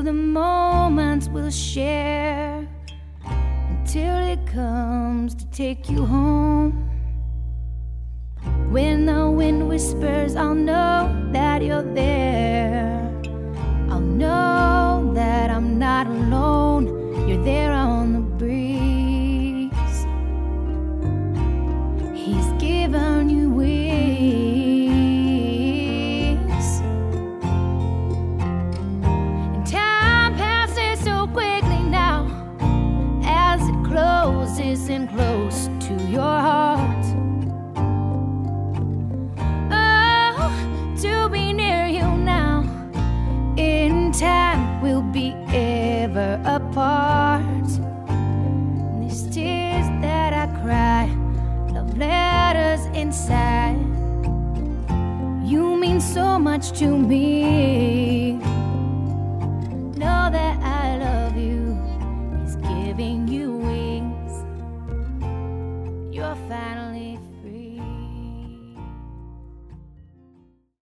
the moments we'll share, until it comes to take you home. When the wind whispers, I'll know that you're there. I'll know that I'm not alone. You're there on the breeze. He's given you wings. And time passes so quickly now, as it closes in close to your heart. Oh, to be near you now, in time we'll be ever apart. And these tears that I cry, love letters inside. You mean so much to me. Know that I love you. He's giving you wings. You're finally